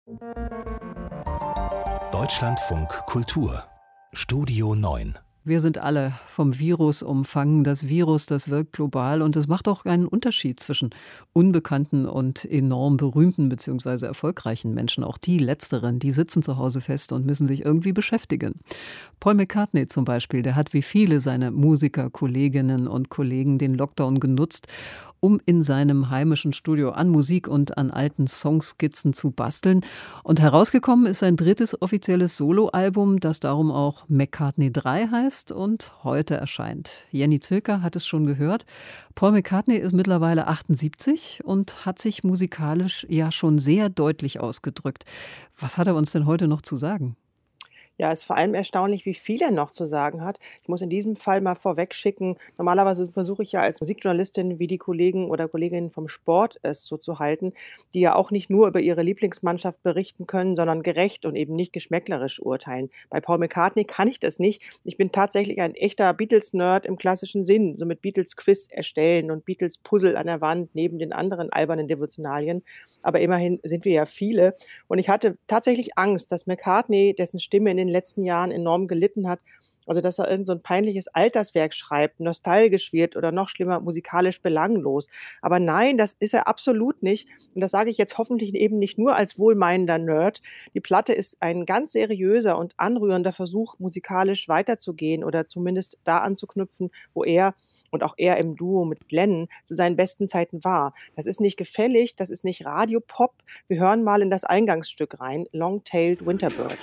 Deutschlandfunk Kultur Studio 9. Wir sind alle vom Virus umfangen. Das Virus, das wirkt global und es macht auch einen Unterschied zwischen unbekannten und enorm berühmten bzw. erfolgreichen Menschen. Auch die Letzteren, die sitzen zu Hause fest und müssen sich irgendwie beschäftigen. Paul McCartney zum Beispiel, der hat wie viele seiner Musiker, Kolleginnen und Kollegen den Lockdown genutzt, um in seinem heimischen Studio an Musik und an alten Songskizzen zu basteln. Und herausgekommen ist sein drittes offizielles Soloalbum, das darum auch McCartney 3 heißt und heute erscheint. Jenny Zilker hat es schon gehört. Paul McCartney ist mittlerweile 78 und hat sich musikalisch ja schon sehr deutlich ausgedrückt. Was hat er uns denn heute noch zu sagen? Ja, ist vor allem erstaunlich, wie viel er noch zu sagen hat. Ich muss in diesem Fall mal vorweg schicken, normalerweise versuche ich ja als Musikjournalistin wie die Kollegen oder Kolleginnen vom Sport es so zu halten, die ja auch nicht nur über ihre Lieblingsmannschaft berichten können, sondern gerecht und eben nicht geschmäcklerisch urteilen. Bei Paul McCartney kann ich das nicht. Ich bin tatsächlich ein echter Beatles-Nerd im klassischen Sinn, so mit Beatles-Quiz erstellen und Beatles-Puzzle an der Wand neben den anderen albernen Devotionalien. Aber immerhin sind wir ja viele. Und ich hatte tatsächlich Angst, dass McCartney, dessen Stimme in den letzten Jahren enorm gelitten hat, also dass er irgend so ein peinliches Alterswerk schreibt, nostalgisch wird oder noch schlimmer, musikalisch belanglos. Aber nein, das ist er absolut nicht. Und das sage ich jetzt hoffentlich eben nicht nur als wohlmeinender Nerd. Die Platte ist ein ganz seriöser und anrührender Versuch, musikalisch weiterzugehen oder zumindest da anzuknüpfen, wo er und auch er im Duo mit Glenn zu seinen besten Zeiten war. Das ist nicht gefällig, das ist nicht Radiopop. Wir hören mal in das Eingangsstück rein, Long-Tailed Winterbird.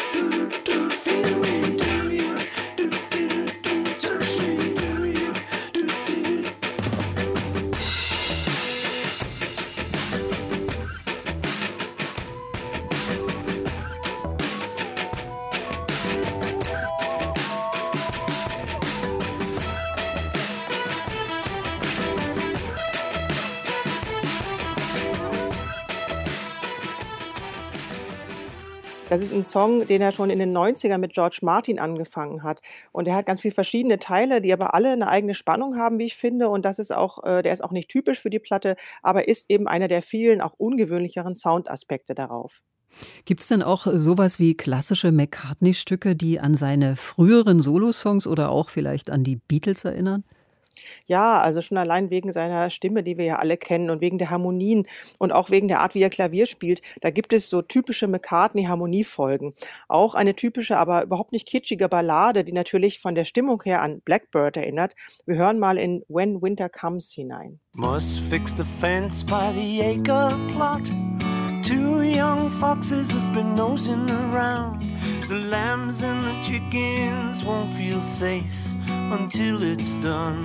Das ist ein Song, den er schon in den 90ern mit George Martin angefangen hat. Und er hat ganz viele verschiedene Teile, die aber alle eine eigene Spannung haben, wie ich finde. Und das ist auch, der ist auch nicht typisch für die Platte, aber ist eben einer der vielen auch ungewöhnlicheren Soundaspekte darauf. Gibt es denn auch sowas wie klassische McCartney-Stücke, die an seine früheren Solosongs oder auch vielleicht an die Beatles erinnern? Ja, also schon allein wegen seiner Stimme, die wir ja alle kennen und wegen der Harmonien und auch wegen der Art, wie er Klavier spielt, da gibt es so typische McCartney-Harmoniefolgen. Auch eine typische, aber überhaupt nicht kitschige Ballade, die natürlich von der Stimmung her an Blackbird erinnert. Wir hören mal in When Winter Comes hinein. Must fix the fence by the acre plot. Two young foxes have been nosing around. The lambs and the chickens won't feel safe until it's done.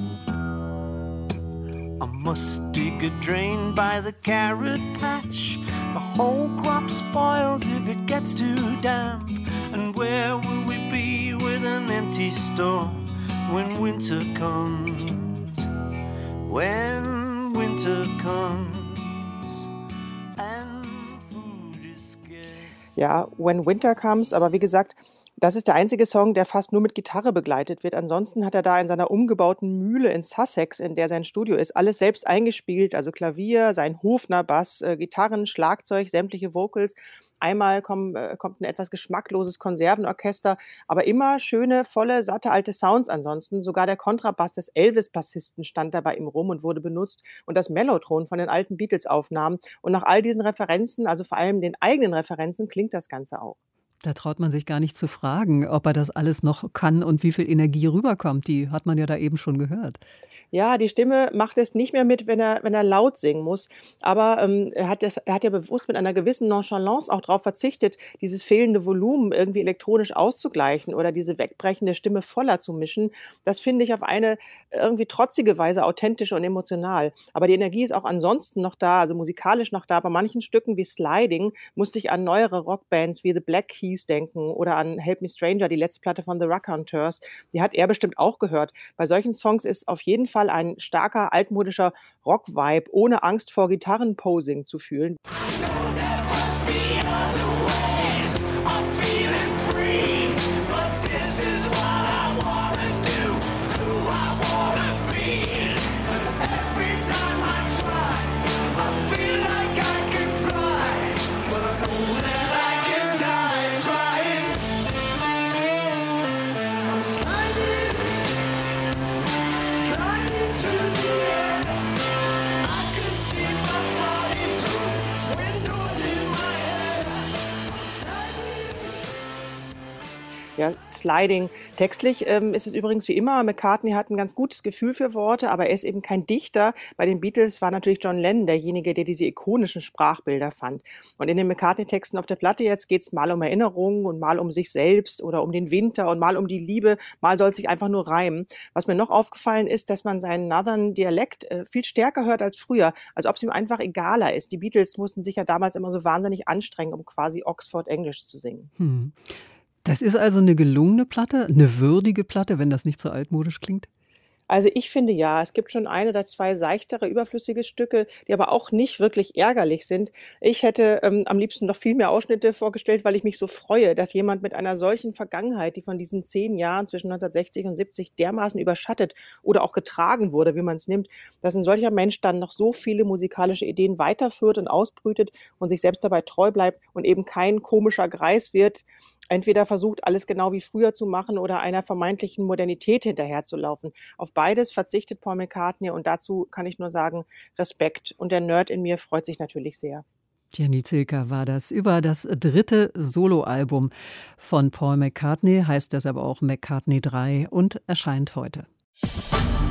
I must dig a drain by the carrot patch. The whole crop spoils if it gets too damp. And where will we be with an empty store when winter comes? When winter comes and food is scarce. Ja, When Winter Comes, aber wie gesagt, das ist der einzige Song, der fast nur mit Gitarre begleitet wird. Ansonsten hat er da in seiner umgebauten Mühle in Sussex, in der sein Studio ist, alles selbst eingespielt. Also Klavier, sein Hofner-Bass, Gitarren, Schlagzeug, sämtliche Vocals. Einmal kommt ein etwas geschmackloses Konservenorchester, aber immer schöne, volle, satte alte Sounds ansonsten. Sogar der Kontrabass des Elvis-Bassisten stand da bei ihm rum und wurde benutzt. Und das Mellotron von den alten Beatles-Aufnahmen. Und nach all diesen Referenzen, also vor allem den eigenen Referenzen, klingt das Ganze auch. Da traut man sich gar nicht zu fragen, ob er das alles noch kann und wie viel Energie rüberkommt. Die hat man ja da eben schon gehört. Ja, die Stimme macht es nicht mehr mit, wenn er laut singen muss. Aber er hat ja bewusst mit einer gewissen Nonchalance auch darauf verzichtet, dieses fehlende Volumen irgendwie elektronisch auszugleichen oder diese wegbrechende Stimme voller zu mischen. Das finde ich auf eine irgendwie trotzige Weise authentisch und emotional. Aber die Energie ist auch ansonsten noch da, also musikalisch noch da. Bei manchen Stücken wie Sliding musste ich an neuere Rockbands wie The Black Keys denken oder an Help Me Stranger, die letzte Platte von The Raconteurs. Die hat er bestimmt auch gehört. Bei solchen Songs ist auf jeden Fall ein starker, altmodischer Rock-Vibe, ohne Angst vor Gitarrenposing zu fühlen. Ja, Sliding. Textlich ist es übrigens wie immer, McCartney hat ein ganz gutes Gefühl für Worte, aber er ist eben kein Dichter. Bei den Beatles war natürlich John Lennon derjenige, der diese ikonischen Sprachbilder fand. Und in den McCartney-Texten auf der Platte jetzt geht es mal um Erinnerungen und mal um sich selbst oder um den Winter und mal um die Liebe, mal soll es sich einfach nur reimen. Was mir noch aufgefallen ist, dass man seinen Northern Dialekt viel stärker hört als früher, als ob es ihm einfach egaler ist. Die Beatles mussten sich ja damals immer so wahnsinnig anstrengen, um quasi Oxford-Englisch zu singen. Das ist also eine gelungene Platte, eine würdige Platte, wenn das nicht so altmodisch klingt? Also ich finde ja, es gibt schon 1 oder 2 seichtere, überflüssige Stücke, die aber auch nicht wirklich ärgerlich sind. Ich hätte am liebsten noch viel mehr Ausschnitte vorgestellt, weil ich mich so freue, dass jemand mit einer solchen Vergangenheit, die von diesen 10 Jahren zwischen 1960 und 70 dermaßen überschattet oder auch getragen wurde, wie man es nimmt, dass ein solcher Mensch dann noch so viele musikalische Ideen weiterführt und ausbrütet und sich selbst dabei treu bleibt und eben kein komischer Greis wird, entweder versucht, alles genau wie früher zu machen oder einer vermeintlichen Modernität hinterherzulaufen. Auf beides verzichtet Paul McCartney und dazu kann ich nur sagen, Respekt. Und der Nerd in mir freut sich natürlich sehr. Jenny Zilker war das über das 3. Soloalbum von Paul McCartney, heißt das aber auch McCartney 3 und erscheint heute.